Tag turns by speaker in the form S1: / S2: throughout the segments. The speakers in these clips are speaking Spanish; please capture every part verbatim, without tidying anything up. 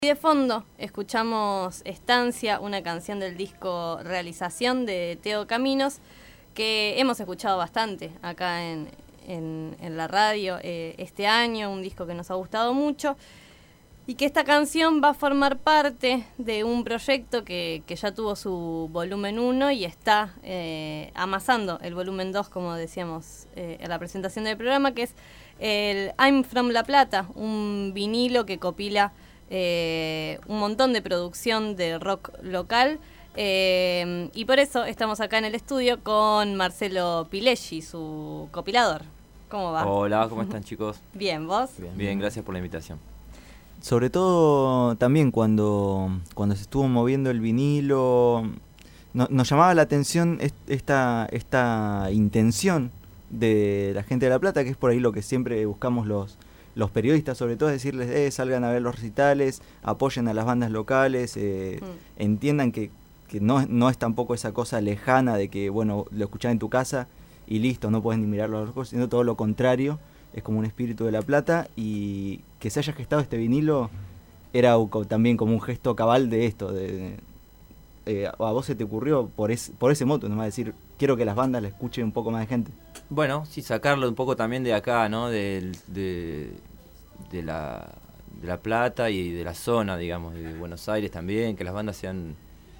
S1: Y de fondo escuchamos Estancia, una canción del disco Realización de Teo Caminos, que hemos escuchado bastante acá en, en, en la radio eh, este año, un disco que nos ha gustado mucho, y que esta canción va a formar parte de un proyecto que, que ya tuvo su volumen uno y está eh, amasando el volumen dos, como decíamos eh, en la presentación del programa, que es el I'm From La Plata, un vinilo que copila Eh, un montón de producción de rock local, eh, y por eso estamos acá en el estudio con Marcelo Pileschi, su compilador. ¿Cómo va?
S2: Hola, ¿cómo están, chicos?
S1: Bien, ¿vos?
S2: Bien, bien, gracias por la invitación.
S3: Sobre todo también cuando, cuando se estuvo moviendo el vinilo, no, nos llamaba la atención esta, esta intención de la gente de La Plata, que es por ahí lo que siempre buscamos los los periodistas, sobre todo, es decirles, eh, salgan a ver los recitales, apoyen a las bandas locales, eh, mm. entiendan que, que no, no es tampoco esa cosa lejana de que, bueno, lo escuchás en tu casa y listo, no puedes ni mirar los ojos, sino todo lo contrario, es como un espíritu de La Plata, y que se haya gestado este vinilo era también como un gesto cabal de esto, de, de eh, a vos se te ocurrió por, es, por ese moto, nomás decir, quiero que las bandas la escuchen un poco más de gente.
S2: Bueno, sí, sacarlo un poco también de acá, ¿no? De, de, de, la, de La Plata y de la zona, digamos, de Buenos Aires también, que las bandas sean,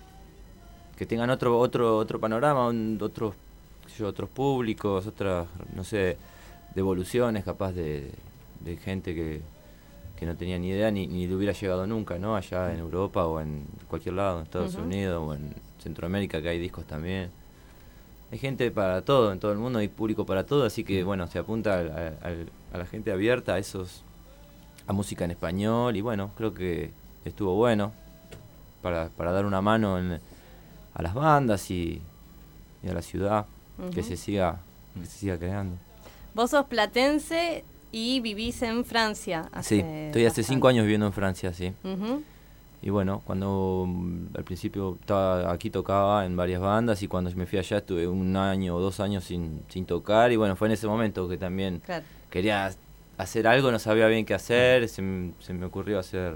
S2: que tengan otro otro otro panorama, un, otros yo, otros públicos, otras, no sé, devoluciones capaz de, de gente que, que no tenía ni idea ni, ni le hubiera llegado nunca, ¿no? Allá en Europa o en cualquier lado, en Estados uh-huh. Unidos o en Centroamérica, que hay discos también. Hay gente para todo, en todo el mundo hay público para todo, así que bueno, se apunta a, a, a la gente abierta, a esos, a música en español, y bueno, creo que estuvo bueno para, para dar una mano en, a las bandas y, y a la ciudad, uh-huh. que se siga, que se siga creando.
S1: Vos sos platense y vivís en Francia. Hace
S2: sí, estoy
S1: bastante.
S2: hace cinco años viviendo en Francia, sí.
S1: Uh-huh.
S2: Y bueno, cuando al principio estaba aquí tocaba en varias bandas, y cuando me fui allá estuve un año o dos años sin, sin tocar, y bueno, fue en ese momento que también claro. quería hacer algo, no sabía bien qué hacer, se, se me ocurrió hacer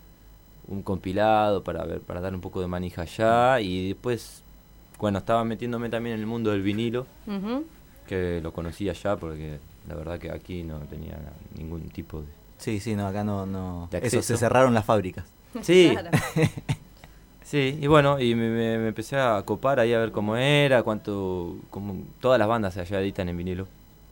S2: un compilado para ver, para dar un poco de manija allá, y después, bueno, estaba metiéndome también en el mundo del vinilo, uh-huh. que lo conocí allá porque la verdad que aquí no tenía ningún tipo de...
S3: Sí, sí, no, acá no... no Eso, se cerraron las fábricas.
S2: Sí, claro. Sí, y bueno, y me, me, me empecé a copar ahí a ver cómo era, cuánto, como todas las bandas allá editan en vinilo.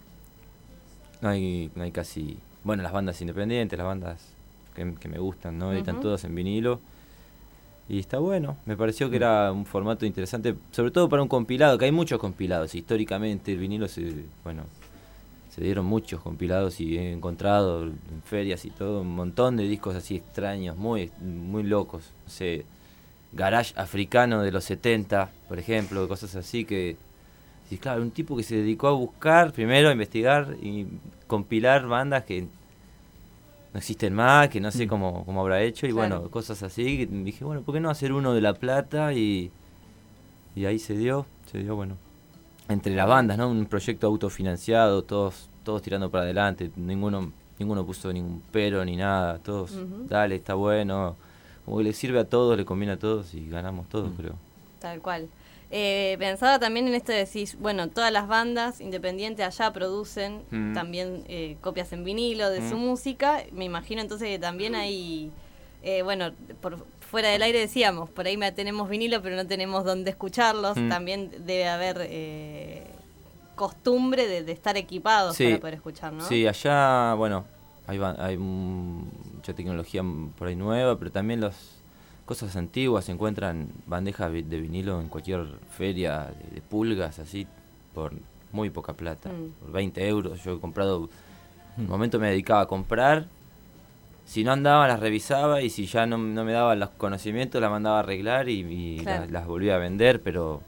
S2: No hay, no hay casi, bueno, las bandas independientes, las bandas que, que me gustan, ¿no? Editan uh-huh. todas en vinilo. Y está bueno, me pareció que era un formato interesante, sobre todo para un compilado, que hay muchos compilados, históricamente el vinilo se, bueno, se dieron muchos compilados y he encontrado en ferias y todo un montón de discos así extraños, muy muy locos, no sé, garage africano de los setenta, por ejemplo, cosas así que, sí, claro, un tipo que se dedicó a buscar, primero a investigar y compilar bandas que no existen más, que no sé cómo, cómo habrá hecho, y claro. bueno, cosas así, que dije, bueno, ¿por qué no hacer uno de La Plata? Y, y ahí se dio, se dio, bueno, entre las bandas, ¿no? Un proyecto autofinanciado, todos todos tirando para adelante, ninguno ninguno puso ningún pero ni nada, todos, uh-huh. dale, está bueno, como que le sirve a todos, le conviene a todos y ganamos todos, uh-huh. creo.
S1: Tal cual. Eh, pensaba también en esto de decir, bueno, todas las bandas independientes allá producen uh-huh. también eh, copias en vinilo de uh-huh. su música, me imagino entonces que también hay, eh, bueno, por fuera del aire decíamos, por ahí tenemos vinilo pero no tenemos dónde escucharlos, uh-huh. también debe haber... Eh, costumbre de, de estar equipados sí, para poder escuchar, ¿no?
S2: Sí, allá, bueno, hay, hay mucha tecnología por ahí nueva, pero también las cosas antiguas, se encuentran bandejas de vinilo en cualquier feria de, de pulgas, así, por muy poca plata, mm. por veinte euros. Yo he comprado, en un momento me dedicaba a comprar, si no andaba las revisaba, y si ya no, no me daban los conocimientos las mandaba a arreglar y, y claro. las, las volvía a vender, pero...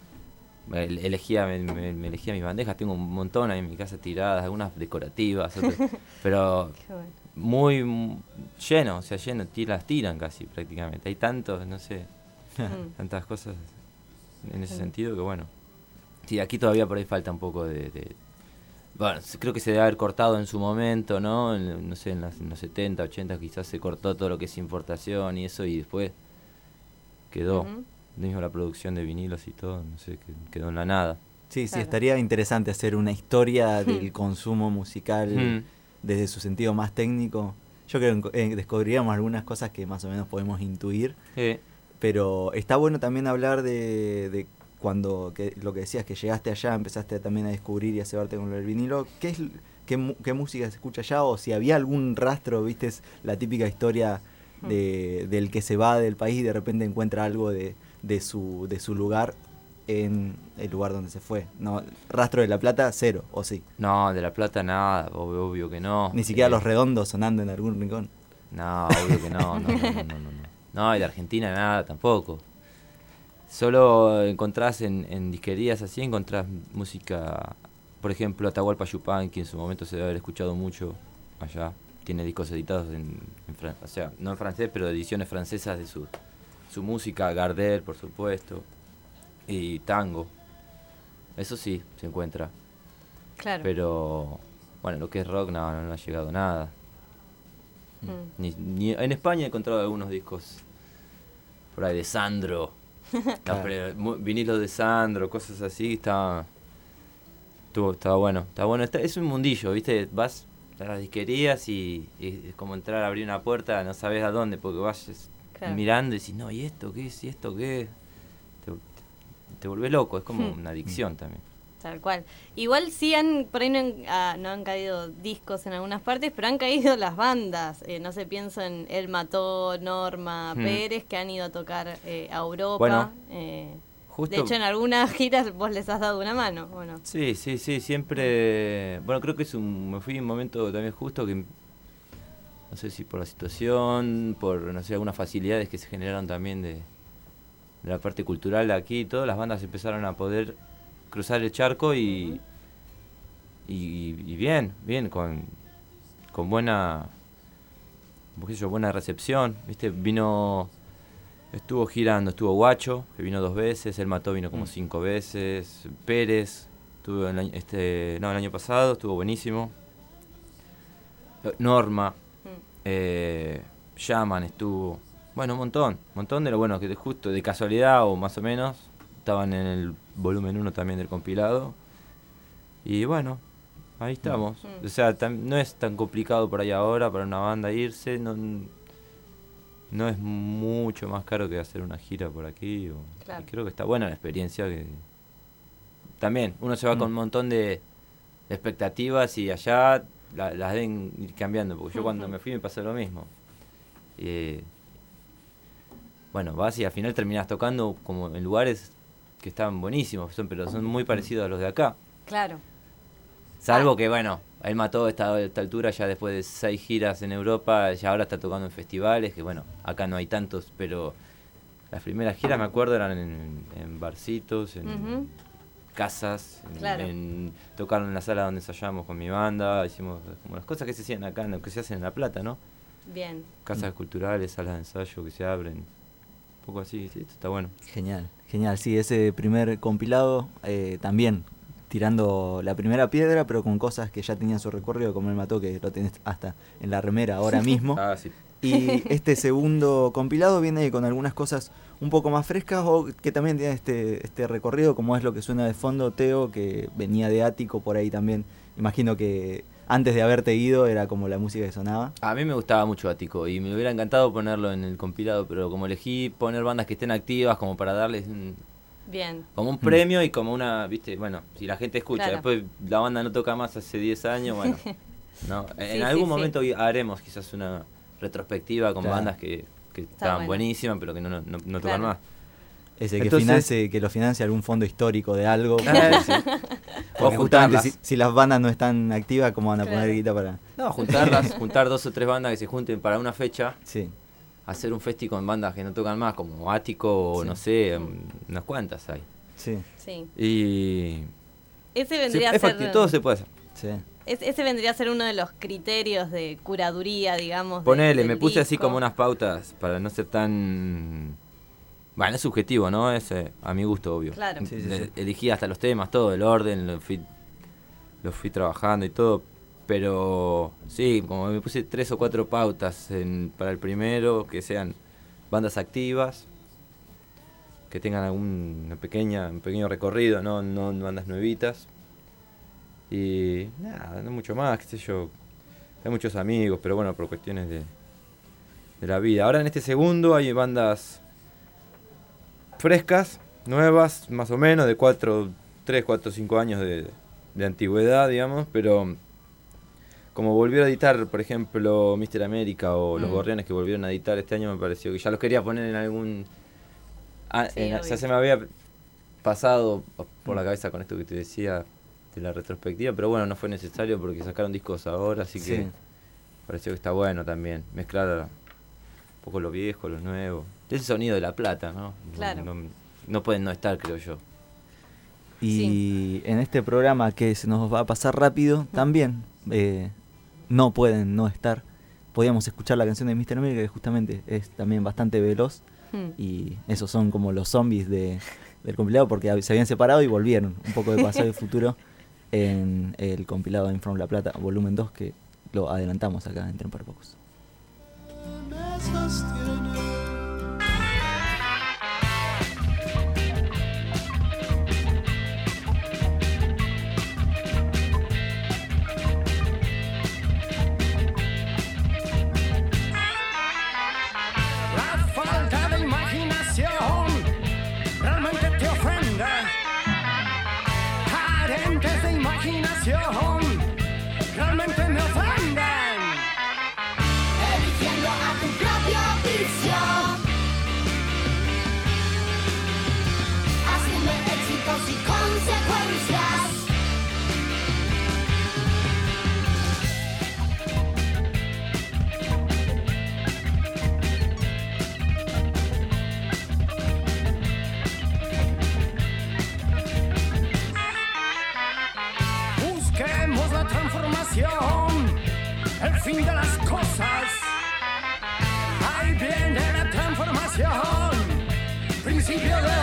S2: elegía me, me, me elegía mis bandejas, tengo un montón ahí en mi casa tiradas, algunas decorativas, otras, pero bueno. muy, muy lleno, o sea, lleno, las tiran casi prácticamente, hay tantos, no sé, mm. tantas cosas en ese mm. sentido que bueno, sí, aquí todavía por ahí falta un poco de, de, Bueno, creo que se debe haber cortado en su momento, ¿no? En, no sé, en, las, en los setenta, ochenta quizás se cortó todo lo que es importación y eso, y después quedó. Uh-huh. Mismo la producción de vinilos y todo, no sé, quedó en la nada.
S3: Sí, sí, claro. Estaría interesante hacer una historia del consumo musical mm. desde su sentido más técnico. Yo creo que eh, descubriríamos algunas cosas que más o menos podemos intuir.
S2: Sí.
S3: Pero está bueno también hablar de, de cuando, que, lo que decías, que llegaste allá, empezaste también a descubrir y a cebarte con el vinilo. ¿Qué es qué, qué música se escucha allá? O si había algún rastro, viste, la típica historia de, del que se va del país y de repente encuentra algo de, de, su, de su lugar en el lugar donde se fue. No, rastro de La Plata, cero, ¿o sí?
S2: No, de La Plata nada, obvio, obvio que no.
S3: Ni siquiera eh, Los Redondos sonando en algún rincón.
S2: No, obvio que no, no, no, no, no, no. No, y de Argentina nada tampoco. Solo encontrás en, en disquerías así, encontrás música, por ejemplo, Atahualpa Yupanqui, en su momento se debe haber escuchado mucho allá. Tiene discos editados en, en francés, o sea, no en francés, pero ediciones francesas de su, su música, Gardel, por supuesto. Y tango, eso sí, se encuentra.
S1: Claro.
S2: Pero, bueno, lo que es rock no, no, no ha llegado nada. Mm. Ni, ni, en España he encontrado algunos discos por ahí de Sandro, claro. no, vinilos de Sandro, cosas así, estaba, estuvo, estaba bueno. Está bueno, está, es un mundillo, ¿viste? Vas a las disquerías y, y es como entrar a abrir una puerta, no sabes a dónde, porque vas claro. mirando y decís, no, ¿y esto qué es? ¿Y esto qué es? Te volvés loco, es como una adicción también.
S1: Tal cual. Igual sí han, por ahí no han, ah, no han caído discos en algunas partes, pero han caído las bandas. Eh, no sé, pienso en El Mató, Norma, hmm. Pérez, que han ido a tocar eh, a Europa. Bueno, eh, justo, de hecho, en algunas giras vos les has dado una mano, ¿o no?
S2: Sí, sí, sí, siempre... Bueno, creo que es un, me fui en un momento también justo que... No sé si por la situación, por, no sé, algunas facilidades que se generaron también de... de la parte cultural de aquí y todo, las bandas empezaron a poder cruzar el charco y y, y bien, bien, con, con buena, qué sé yo, buena recepción, ¿viste? Vino, estuvo girando, estuvo Guacho, que vino dos veces, El Mató vino como mm. cinco veces, Pérez, estuvo el año, este, no, el año pasado, estuvo buenísimo, Norma, mm. eh, Yaman estuvo... Bueno, un montón, un montón de lo bueno, que de justo, de casualidad o más o menos, estaban en el volumen uno también del compilado. Y bueno, ahí estamos. Mm. O sea, tam, no es tan complicado por ahí ahora para una banda irse, no, no es mucho más caro que hacer una gira por aquí. O, claro. Creo que está buena la experiencia. Que también, uno se va mm. con un montón de, de expectativas y allá la, las deben ir cambiando, porque yo mm-hmm. cuando me fui me pasó lo mismo. Eh, Bueno, vas y al final terminas tocando como en lugares que están buenísimos, son, pero son muy parecidos a los de acá.
S1: Claro.
S2: Salvo ah. que, bueno, él mató a esta, a esta altura ya después de seis giras en Europa, ya ahora está tocando en festivales, que bueno, acá no hay tantos, pero las primeras giras me acuerdo eran en, en barcitos, en uh-huh. casas, en,
S1: claro.
S2: en, tocaron en la sala donde ensayamos con mi banda, hicimos como las cosas que se hacían acá, que se hacen en La Plata, ¿no?
S1: Bien.
S2: Casas mm. culturales, salas de ensayo que se abren. Un poco así, sí, esto está bueno.
S3: Genial, genial, sí, ese primer compilado eh, también tirando la primera piedra, pero con cosas que ya tenían su recorrido, como El Mató, que lo tenés hasta en la remera ahora mismo.
S2: Ah, sí.
S3: Y este segundo compilado viene con algunas cosas un poco más frescas o que también tiene este, este recorrido, como es lo que suena de fondo, Teo, que venía de Ático por ahí también. Imagino que antes de haberte ido era como la música que sonaba.
S2: A mí me gustaba mucho Ático y me hubiera encantado ponerlo en el compilado, pero como elegí poner bandas que estén activas como para darles un,
S1: bien,
S2: como un premio y como una, viste, bueno, si la gente escucha, claro. después la banda no toca más hace diez años, bueno, no, en sí, algún sí, momento sí. haremos quizás una retrospectiva con claro. bandas que, que estaban bueno. buenísimas, pero que no, no, no, no tocan claro. más.
S3: Ese que, Entonces, financie, que lo financie algún fondo histórico de algo.
S2: Ah, sí. O juntarlas.
S3: Si, si las bandas no están activas, ¿cómo van a claro. poner guita para...?
S2: No, juntarlas, juntar dos o tres bandas que se junten para una fecha.
S3: Sí.
S2: Hacer un festi con bandas que no tocan más, como Ático o sí. no sé, mm. unas cuantas hay.
S3: Sí.
S1: sí.
S2: Y...
S1: Ese vendría sí, a ser...
S2: Facti- todo se puede hacer.
S3: Sí.
S1: Es, ese vendría a ser uno de los criterios de curaduría, digamos.
S2: Ponele,
S1: de,
S2: me puse
S1: disco.
S2: así como unas pautas para no ser tan... Bueno, es subjetivo, ¿no? Es eh, a mi gusto, obvio.
S1: Claro.
S3: Sí, sí,
S2: Le,
S3: sí.
S2: Elegí hasta los temas, todo, el orden, el fit, lo fui trabajando y todo, pero sí, como me puse tres o cuatro pautas en, para el primero, que sean bandas activas, que tengan algún una pequeña, un pequeño recorrido, no, no bandas nuevitas. Y nada, no mucho más, qué sé yo. Hay muchos amigos, pero bueno, por cuestiones de, de la vida. Ahora en este segundo hay bandas frescas, nuevas, más o menos, de cuatro, tres, cuatro, cinco años de, de antigüedad, digamos, pero como volvieron a editar, por ejemplo, míster América o mm. Los Gorriones, que volvieron a editar este año, me pareció que ya los quería poner en algún... Ah, sí, en, o sea, se me había pasado por la cabeza con esto que te decía de la retrospectiva, pero bueno, no fue necesario porque sacaron discos ahora, así que sí. Pareció que está bueno también mezclar un poco lo viejo, lo nuevo. Ese sonido de La Plata, ¿no?
S1: Claro.
S2: No, no, no pueden no estar, creo yo.
S3: Y
S1: Sí.
S3: en este programa que se nos va a pasar rápido, también eh, no pueden no estar. Podíamos escuchar la canción de míster América, que justamente es también bastante veloz. Hmm. Y esos son como los zombies de, del compilado, porque se habían separado y volvieron. Un poco de pasado y futuro en el compilado de From La Plata, volumen dos, que lo adelantamos acá en Tren para Pocos.
S4: Realmente me ofenden, eligiendo a tu propio vicio, haciendo éxitos y consecuencias. Busquemos la transformación, el fin de las cosas. Ahí viene la transformación, principio de